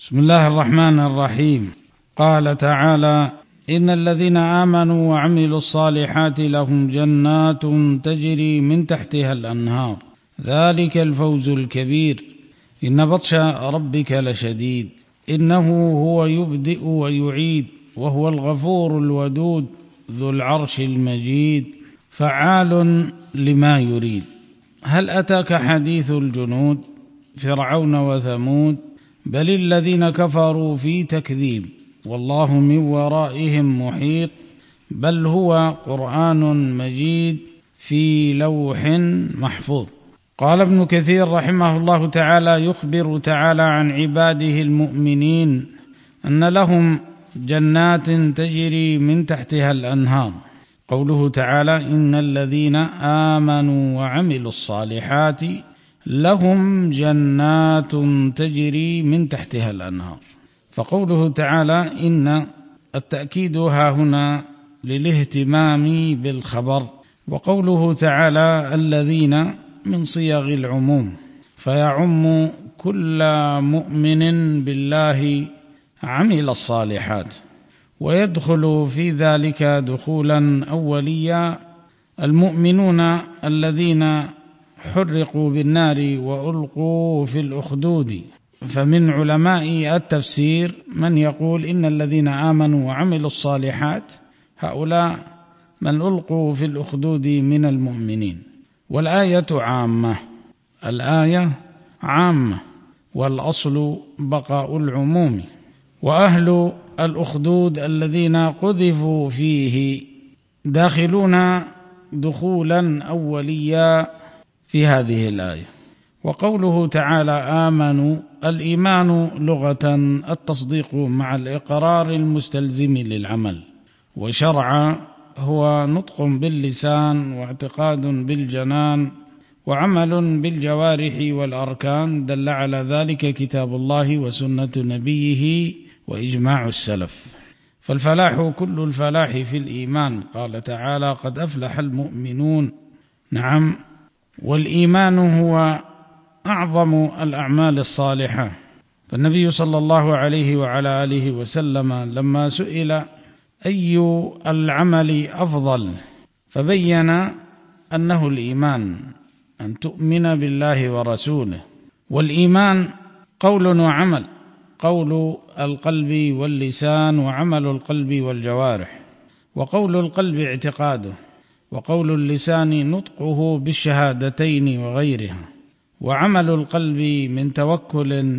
بسم الله الرحمن الرحيم. قال تعالى: إن الذين آمنوا وعملوا الصالحات لهم جنات تجري من تحتها الأنهار ذلك الفوز الكبير. إن بطش ربك لشديد إنه هو يبدئ ويعيد وهو الغفور الودود ذو العرش المجيد فعال لما يريد. هل أتاك حديث الجنود فرعون وثمود بل الذين كفروا في تكذيب والله من ورائهم محيط بل هو قرآن مجيد في لوح محفوظ. قال ابن كثير رحمه الله تعالى: يخبر تعالى عن عباده المؤمنين أن لهم جنات تجري من تحتها الأنهار. قوله تعالى: إن الذين آمنوا وعملوا الصالحات لهم جنات تجري من تحتها الأنهار. فقوله تعالى إن التأكيد ها هنا للاهتمام بالخبر، وقوله تعالى الذين من صيغ العموم فيعم كل مؤمن بالله عمل الصالحات، ويدخل في ذلك دخولا أوليا المؤمنون الذين حرقوا بالنار وألقوا في الأخدود. فمن علماء التفسير من يقول إن الذين آمنوا وعملوا الصالحات هؤلاء من ألقوا في الأخدود من المؤمنين. والآية عامة، الآية عامة والأصل بقاء العموم، وأهل الأخدود الذين قذفوا فيه داخلون دخولا أوليا في هذه الآية. وقوله تعالى آمنوا، الإيمان لغة التصديق مع الإقرار المستلزم للعمل، وشرعا هو نطق باللسان واعتقاد بالجنان وعمل بالجوارح والأركان، دل على ذلك كتاب الله وسنة نبيه وإجماع السلف. فالفلاح كل الفلاح في الإيمان، قال تعالى: قد أفلح المؤمنون. نعم، والإيمان هو أعظم الأعمال الصالحة. فالنبي صلى الله عليه وعلى آله وسلم لما سئل أي العمل أفضل فبين أنه الإيمان، أن تؤمن بالله ورسوله. والإيمان قول وعمل، قول القلب واللسان وعمل القلب والجوارح، وقول القلب اعتقاده، وقول اللسان نطقه بالشهادتين وغيرها، وعمل القلب من توكل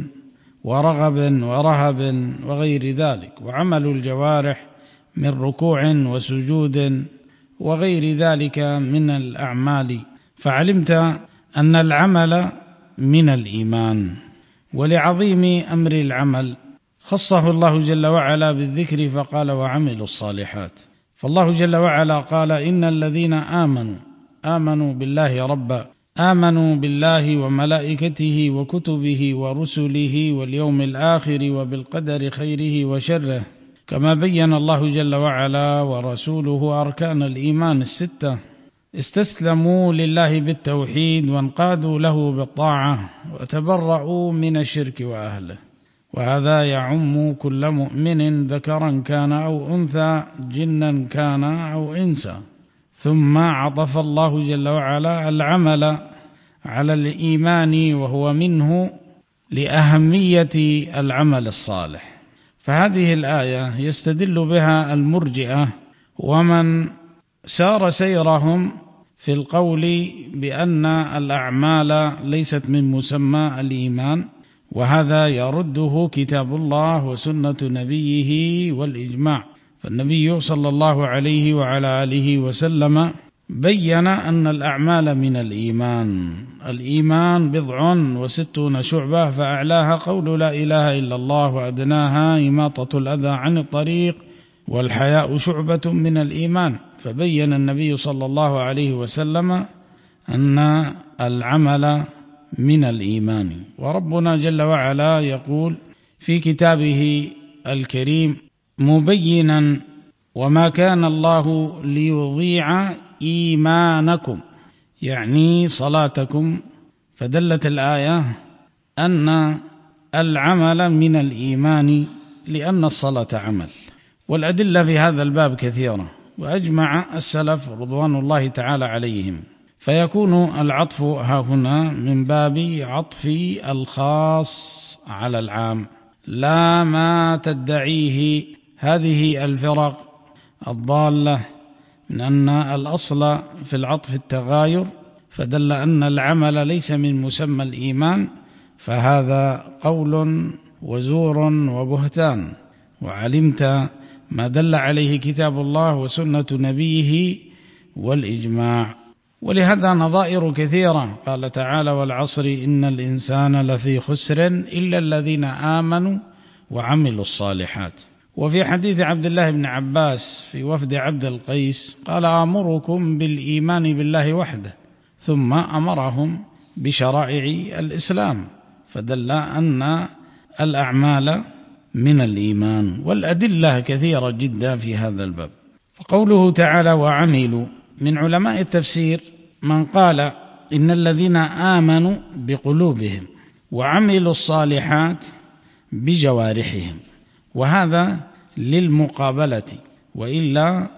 ورغب ورهب وغير ذلك، وعمل الجوارح من ركوع وسجود وغير ذلك من الأعمال. فعلمت أن العمل من الإيمان. ولعظيم أمر العمل خصه الله جل وعلا بالذكر فقال: وعملوا الصالحات. فالله جل وعلا قال: إن الذين آمنوا بالله ربا، آمنوا بالله وملائكته وكتبه ورسله واليوم الآخر وبالقدر خيره وشره، كما بين الله جل وعلا ورسوله أركان الإيمان الستة، استسلموا لله بالتوحيد وانقادوا له بالطاعة وتبرؤوا من الشرك وأهله. وهذا يعم كل مؤمن ذكرا كان أو أنثى، جنا كان أو إنسا. ثم عطف الله جل وعلا العمل على الإيمان وهو منه لأهمية العمل الصالح. فهذه الآية يستدل بها المرجئة ومن سار سيرهم في القول بأن الأعمال ليست من مسمى الإيمان، وهذا يرده كتاب الله وسنة نبيه والإجماع. فالنبي صلى الله عليه وعلى آله وسلم بين أن الأعمال من الإيمان. الإيمان 69 شعبة، فأعلاها قول لا إله إلا الله، وأدناها إماطة الأذى عن الطريق، والحياء شعبة من الإيمان. فبين النبي صلى الله عليه وسلم أن العمل من الإيمان. وربنا جل وعلا يقول في كتابه الكريم مبينا: وما كان الله ليضيع إيمانكم، يعني صلاتكم. فدلت الآية أن العمل من الإيمان لأن الصلاة عمل. والأدلة في هذا الباب كثيرة، وأجمع السلف رضوان الله تعالى عليهم، فيكون العطف هنا من باب عطف الخاص على العام، لا ما تدعيه هذه الفرق الضالة من أن الأصل في العطف التغاير، فدل أن العمل ليس من مسمى الإيمان، فهذا قول وزور وبهتان، وعلمت ما دل عليه كتاب الله وسنة نبيه والإجماع. ولهذا نظائر كثيرة، قال تعالى: والعصر إن الإنسان لفي خسر إلا الذين آمنوا وعملوا الصالحات. وفي حديث عبد الله بن عباس في وفد عبد القيس قال: آمركم بالإيمان بالله وحده، ثم أمرهم بشرائع الإسلام، فدل أن الأعمال من الإيمان. والأدلة كثيرة جدا في هذا الباب. فقوله تعالى وعملوا، من علماء التفسير من قال إن الذين آمنوا بقلوبهم وعملوا الصالحات بجوارحهم، وهذا للمقابلة، وإلا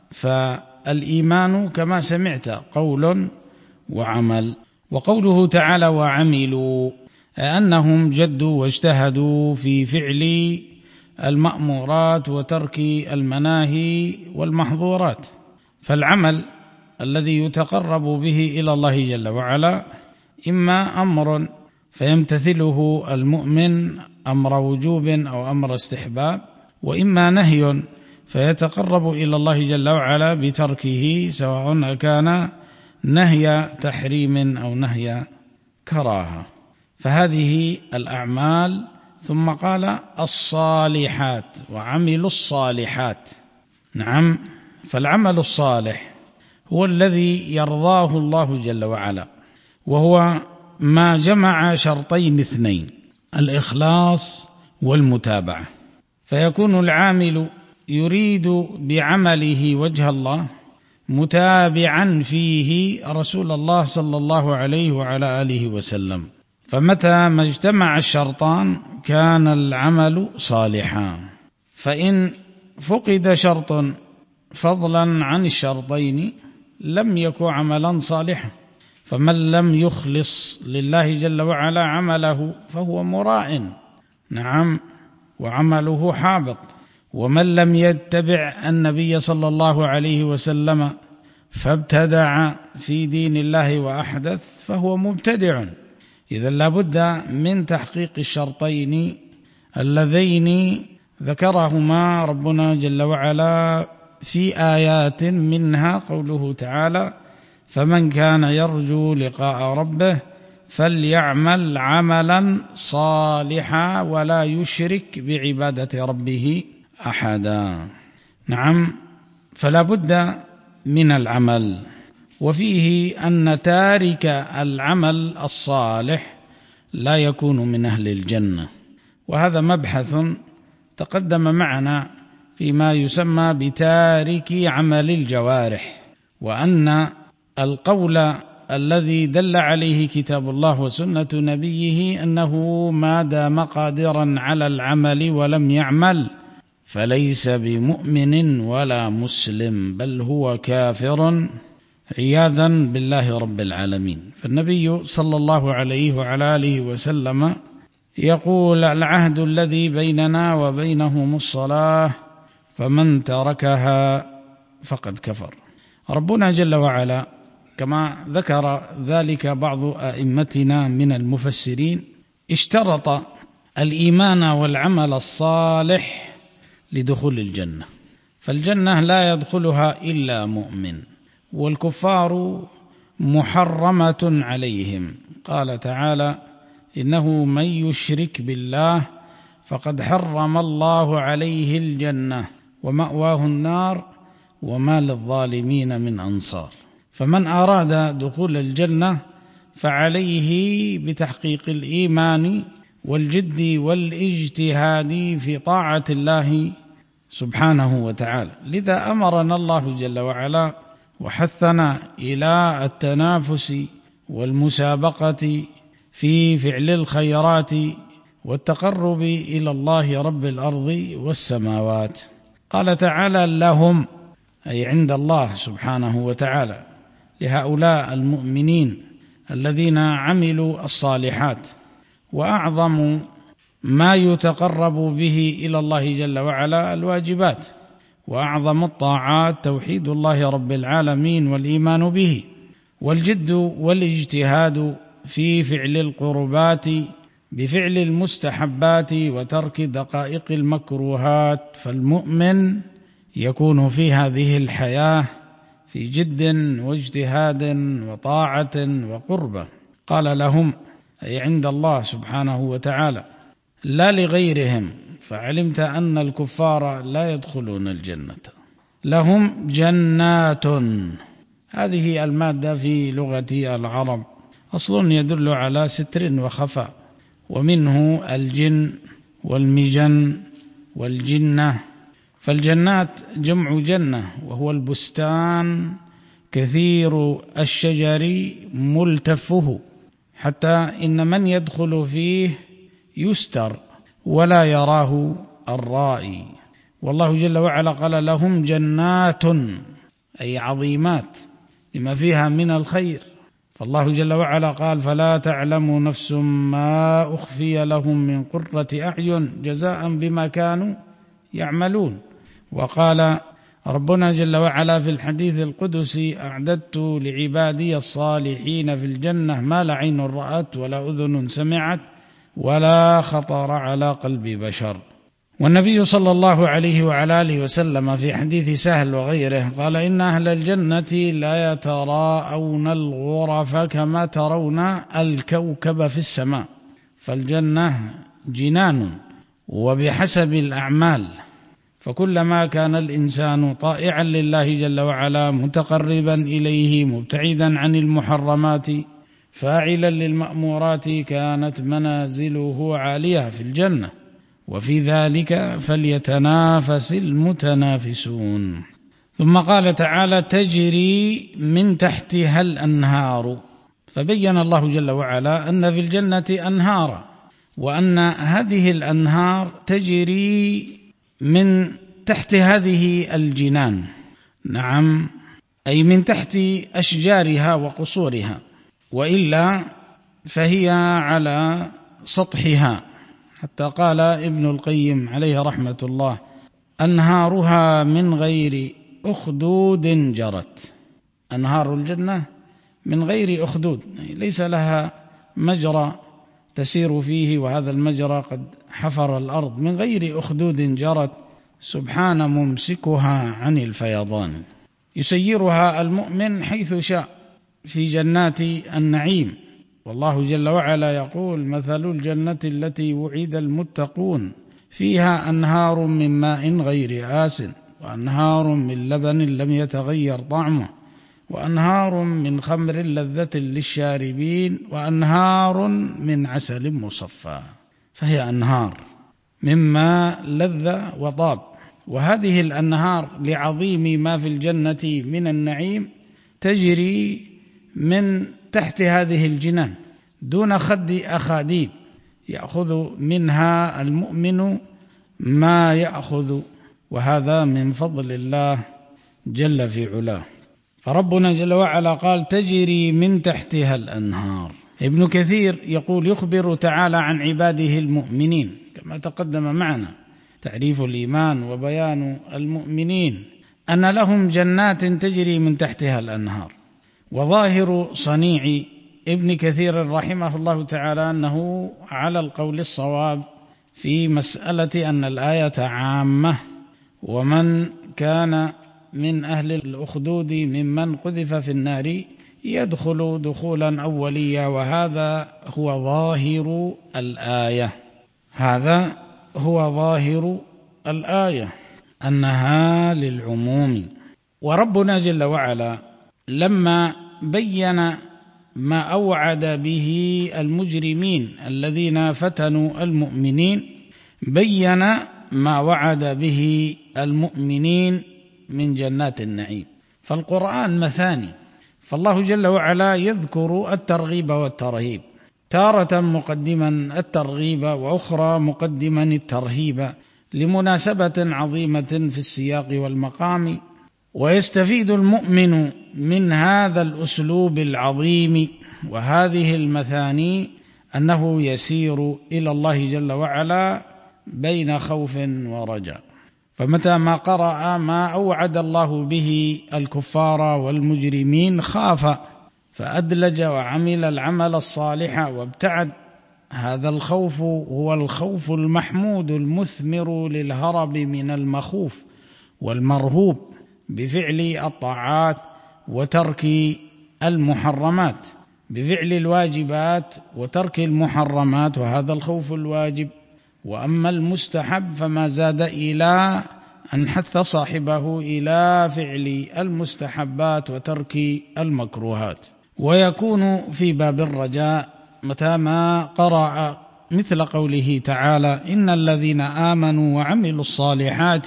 فالإيمان كما سمعت قول وعمل. وقوله تعالى وعملوا أنهم جدوا واجتهدوا في فعل المأمورات وترك المناهي والمحظورات. فالعمل الذي يتقرب به إلى الله جل وعلا إما أمر فيمتثله المؤمن أمر وجوب أو أمر استحباب، وإما نهي فيتقرب إلى الله جل وعلا بتركه، سواء كان نهي تحريم أو نهي كراهة. فهذه الأعمال. ثم قال الصالحات وعملوا الصالحات. نعم، فالعمل الصالح هو الذي يرضاه الله جل وعلا، وهو ما جمع شرطين اثنين: الإخلاص والمتابعة. فيكون العامل يريد بعمله وجه الله، متابعا فيه رسول الله صلى الله عليه وعلى آله وسلم. فمتى ما اجتمع الشرطان كان العمل صالحا. فإن فقد شرط فضلا عن الشرطين لم يكن عملا صالحا. فمن لم يخلص لله جل وعلا عمله فهو مراء، نعم، وعمله حابط. ومن لم يتبع النبي صلى الله عليه وسلم فابتدع في دين الله وأحدث فهو مبتدع. إذا لابد من تحقيق الشرطين اللذين ذكرهما ربنا جل وعلا في آيات، منها قوله تعالى: فمن كان يرجو لقاء ربه فليعمل عملا صالحا ولا يشرك بعبادة ربه أحدا. نعم، فلا بد من العمل. وفيه أن تارك العمل الصالح لا يكون من أهل الجنة، وهذا مبحث تقدم معنا فيما يسمى بتارك عمل الجوارح، وأن القول الذي دل عليه كتاب الله وسنة نبيه أنه ما دام قادرا على العمل ولم يعمل فليس بمؤمن ولا مسلم، بل هو كافر عياذا بالله رب العالمين. فالنبي صلى الله عليه وعلى آله وسلم يقول: العهد الذي بيننا وبينهم الصلاة فمن تركها فقد كفر. ربنا جل وعلا كما ذكر ذلك بعض أئمتنا من المفسرين اشترط الإيمان والعمل الصالح لدخول الجنة، فالجنة لا يدخلها إلا مؤمن، والكفار محرمة عليهم. قال تعالى: إنه من يشرك بالله فقد حرم الله عليه الجنة ومأواه النار وما للظالمين من أنصار. فمن أراد دخول الجنة فعليه بتحقيق الإيمان والجد والاجتهاد في طاعة الله سبحانه وتعالى. لذا أمرنا الله جل وعلا وحثنا إلى التنافس والمسابقة في فعل الخيرات والتقرب إلى الله رب الأرض والسماوات. قال تعالى لهم، أي عند الله سبحانه وتعالى، لهؤلاء المؤمنين الذين عملوا الصالحات. وأعظم ما يتقرب به إلى الله جل وعلا الواجبات، وأعظم الطاعات توحيد الله رب العالمين والإيمان به، والجد والاجتهاد في فعل القربات بفعل المستحبات وترك دقائق المكروهات. فالمؤمن يكون في هذه الحياة في جد واجتهاد وطاعة وقربة. قال لهم أي عند الله سبحانه وتعالى، لا لغيرهم، فعلمت أن الكفار لا يدخلون الجنة. لهم جنات، هذه المادة في لغة العرب أصل يدل على ستر وخفاء، ومنه الجن والمجن والجنة. فالجنات جمع جنة، وهو البستان كثير الشجر ملتفه، حتى إن من يدخل فيه يستر ولا يراه الرائي. والله جل وعلا قال لهم جنات، أي عظيمات لما فيها من الخير. فالله جل وعلا قال فلا تعلم نفس ما أخفي لهم من قرة أعين جزاء بما كانوا يعملون. وقال ربنا جل وعلا في الحديث القدسي أعددت لعبادي الصالحين في الجنة ما لا عين رأت ولا أذن سمعت ولا خطر على قلب بشر. والنبي صلى الله عليه وعلى آله وسلم في حديث سهل وغيره قال إن أهل الجنة لا يتراءون الغرف كما ترون الكوكب في السماء. فالجنة جنان وبحسب الأعمال، فكلما كان الإنسان طائعا لله جل وعلا متقربا إليه مبتعدا عن المحرمات فاعلا للمأمورات كانت منازله عالية في الجنة، وفي ذلك فليتنافس المتنافسون. ثم قال تعالى تجري من تحتها الأنهار، فبين الله جل وعلا أن في الجنة أنهارا، وأن هذه الأنهار تجري من تحت هذه الجنان. نعم، أي من تحت أشجارها وقصورها، وإلا فهي على سطحها. حتى قال ابن القيم عليه رحمة الله أنهارها من غير أخدود جرت. أنهار الجنة من غير أخدود، ليس لها مجرى تسير فيه، وهذا المجرى قد حفر الأرض. من غير أخدود جرت سبحان ممسكها عن الفيضان. يسيرها المؤمن حيث شاء في جنات النعيم. والله جل وعلا يقول مثل الجنة التي وعد المتقون فيها أنهار من ماء غير آسن وأنهار من لبن لم يتغير طعمه وأنهار من خمر لذة للشاربين وأنهار من عسل مصفى. فهي أنهار مما لذ وطاب. وهذه الأنهار لعظيم ما في الجنة من النعيم تجري من تحت هذه الجنان دون خد أخاديد، يأخذ منها المؤمن ما يأخذ، وهذا من فضل الله جل في علاه. فربنا جل وعلا قال تجري من تحتها الأنهار. ابن كثير يقول يخبر تعالى عن عباده المؤمنين كما تقدم معنا تعريف الإيمان وبيان المؤمنين أن لهم جنات تجري من تحتها الأنهار. وظاهر صنيع ابن كثير رحمه الله تعالى أنه على القول الصواب في مسألة أن الآية عامة، ومن كان من أهل الأخدود ممن قذف في النار يدخل دخولا أوليا، وهذا هو ظاهر الآية. هذا هو ظاهر الآية أنها للعموم. وربنا جل وعلا لما بين ما أوعد به المجرمين الذين فتنوا المؤمنين بين ما وعد به المؤمنين من جنات النعيم. فالقرآن مثاني، فالله جل وعلا يذكر الترغيب والترهيب. تارة مقدما الترغيب وأخرى مقدما الترهيب لمناسبة عظيمة في السياق والمقام. ويستفيد المؤمن من هذا الأسلوب العظيم وهذه المثاني أنه يسير إلى الله جل وعلا بين خوف ورجاء، فمتى ما قرأ ما أوعد الله به الكفار والمجرمين خاف فأدلج وعمل العمل الصالح وابتعد. هذا الخوف هو الخوف المحمود المثمر للهرب من المخوف والمرهوب بفعل الطاعات وترك المحرمات، بفعل الواجبات وترك المحرمات، وهذا الخوف الواجب. وأما المستحب فما زاد إلى أن حث صاحبه إلى فعل المستحبات وترك المكروهات. ويكون في باب الرجاء متى ما قرأ مثل قوله تعالى: إن الذين آمنوا وعملوا الصالحات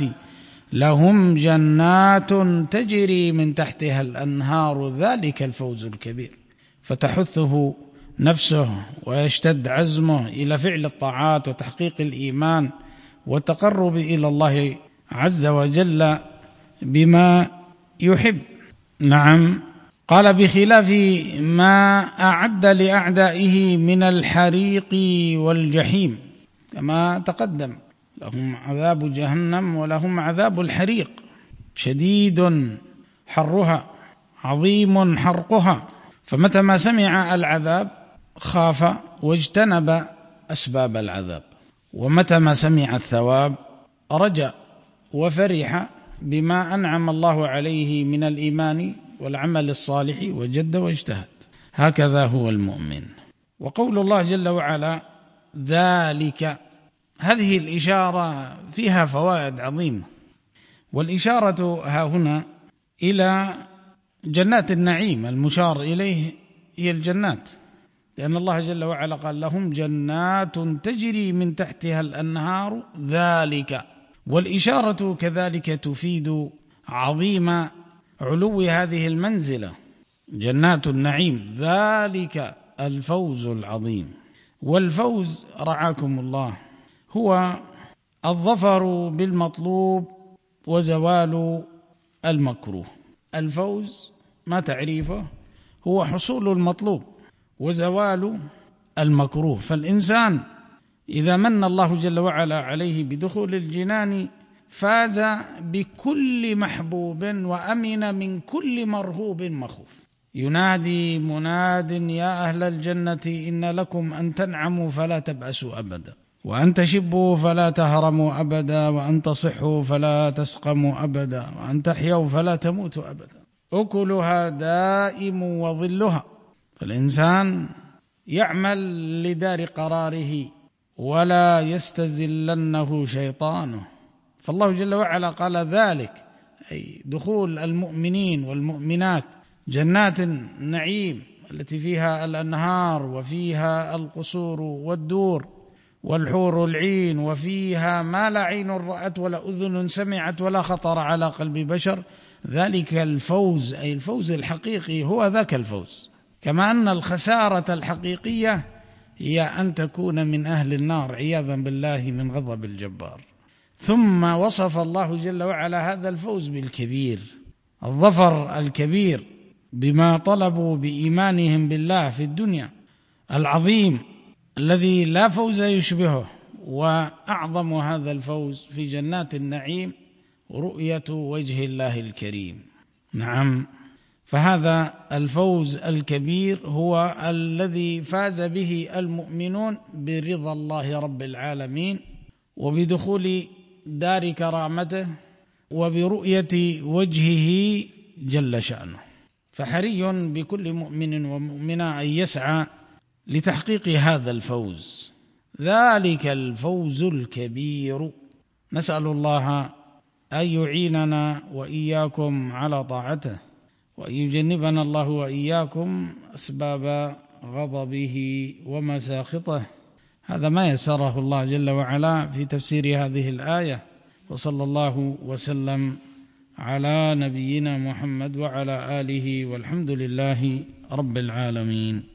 لهم جنات تجري من تحتها الأنهار ذلك الفوز الكبير، فتحثه نفسه ويشتد عزمه إلى فعل الطاعات وتحقيق الإيمان والتقرب إلى الله عز وجل بما يحب. نعم، قال: بخلاف ما أعد لأعدائه من الحريق والجحيم، كما تقدم، لهم عذاب جهنم ولهم عذاب الحريق، شديد حرها عظيم حرقها. فمتى ما سمع العذاب خاف واجتنب أسباب العذاب، ومتى ما سمع الثواب رجا وفرح بما أنعم الله عليه من الإيمان والعمل الصالح وجد واجتهد. هكذا هو المؤمن. وقول الله جل وعلا ذلك، هذه الإشارة فيها فوائد عظيمة، والإشارة ها هنا إلى جنات النعيم، المشار إليه هي الجنات، لأن الله جل وعلا قال: لهم جنات تجري من تحتها الأنهار ذلك. والإشارة كذلك تفيد عظيم علو هذه المنزلة، جنات النعيم، ذلك الفوز العظيم. والفوز رعاكم الله هو الظفر بالمطلوب وزوال المكروه. الفوز ما تعريفه؟ هو حصول المطلوب وزوال المكروه. فالإنسان إذا من الله جل وعلا عليه بدخول الجنان فاز بكل محبوب وأمن من كل مرهوب مخوف. ينادي مناد: يا أهل الجنة إن لكم أن تنعموا فلا تبأسوا أبدا، وأن تشبوا فلا تهرموا أبدا، وأن تصحوا فلا تسقموا أبدا، وأن تحيوا فلا تموتوا أبدا، أكلها دائم وظلها. فالإنسان يعمل لدار قراره ولا يستزلنه شيطانه. فالله جل وعلا قال ذلك، أي دخول المؤمنين والمؤمنات جنات النعيم التي فيها الأنهار وفيها القصور والدور والحور العين، وفيها ما لا عين رأت ولا أذن سمعت ولا خطر على قلب بشر. ذلك الفوز، أي الفوز الحقيقي، هو ذاك الفوز. كما أن الخسارة الحقيقية هي أن تكون من أهل النار عياذا بالله من غضب الجبار. ثم وصف الله جل وعلا هذا الفوز بالكبير، الظفر الكبير بما طلبوا بإيمانهم بالله في الدنيا، العظيم الذي لا فوز يشبهه. وأعظم هذا الفوز في جنات النعيم رؤية وجه الله الكريم. نعم، فهذا الفوز الكبير هو الذي فاز به المؤمنون برضا الله رب العالمين وبدخول دار كرامته وبرؤية وجهه جل شأنه. فحري بكل مؤمن ومؤمنة أن يسعى لتحقيق هذا الفوز، ذلك الفوز الكبير. نسأل الله أن يعيننا وإياكم على طاعته، وأن يجنبنا الله وإياكم أسباب غضبه ومساخطه. هذا ما يسره الله جل وعلا في تفسير هذه الآية. وصلى الله وسلم على نبينا محمد وعلى آله، والحمد لله رب العالمين.